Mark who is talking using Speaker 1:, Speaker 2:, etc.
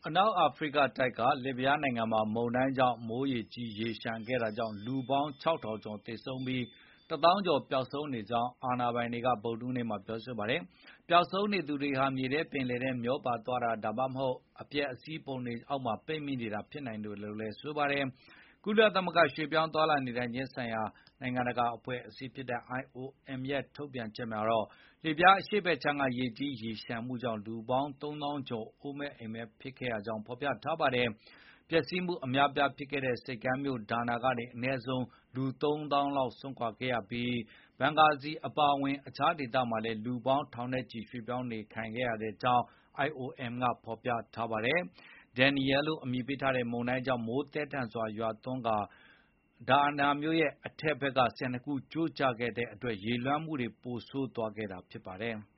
Speaker 1: အနောက်အာဖရိကတိုက်က လစ်ဗျားနိုင်ငံမှာ မုန်တိုင်းကြောင့် မိုးရေကြီးရေလျှံခဲ့တာကြောင့် လူပေါင်း ၆,၀၀၀ ကျော်သေဆုံးပြီး ၁၀,၀၀၀ ကျော်ပျောက်ဆုံးနေကြောင်း အာဏာပိုင်တွေက ဗုဒ္ဓဟူးနေ့မှာပြောဆိုပါတယ်။ ပျောက်ဆုံးနေသူတွေဟာ မြေထဲပင်လယ်ထဲမျောပါသွားတာ ဒါမှမဟုတ် အပျက်အစီးပုံတွေအောက်မှာ ပိတ်မိနေတာဖြစ်နိုင်တယ်လို့လည်းဆိုပါတယ်။ ကုလသမဂ္ဂရွှေ့ပြောင်းသွားလာနေထိုင်ခြင်းဆိုင်ရာ နိုင်ငံတကာအဖွဲ့အစည်း IOM ရဲ့ ထုတ်ပြန်ချက်မှာတော့ လစ်ဗျားအရှေ့ဘက်ခြမ်းက ရေကြီးရေလျှံမှုကြောင့် လူပေါင်း ၃၀,၀၀၀ ကျော် အိုးမဲ့အိမ်မဲ့ဖြစ်ခဲ့ရကြောင်း ဖော်ပြထားပါတယ်။ ပျက်စီးမှုအများအပြားဖြစ်ခဲ့တဲ့ ဆိပ်ကမ်းမြို့ ဒါနာကနေ အနည်းဆုံး လူ ၃၀,၀၀၀ လောက်စွန့်ခွာခဲ့ရပြီး ဘင်္ဂါဇီအပါအဝင် အခြားဒေသမှာလည်း လူပေါင်းထောင်နဲ့ချီ ရွှေ့ပြောင်းနေထိုင်ခဲ့ရကြောင်း IOM ကဖော်ပြထားပါတယ်။ Danielle လို့အမည်ပေးထားတဲ့ မုန်တိုင်းကြောင့် မိုးသည်းထန်စွာရွာသွန်းကာ ဒါနာမြို့ရဲ့ အထက်ဘက်က ဆည်နှစ်ခုကျိုးကျခဲ့တဲ့အတွက် ရေလွှမ်းမိုးမှုတွေပိုဆိုးသွားခဲ့တာဖြစ်ပါတယ်။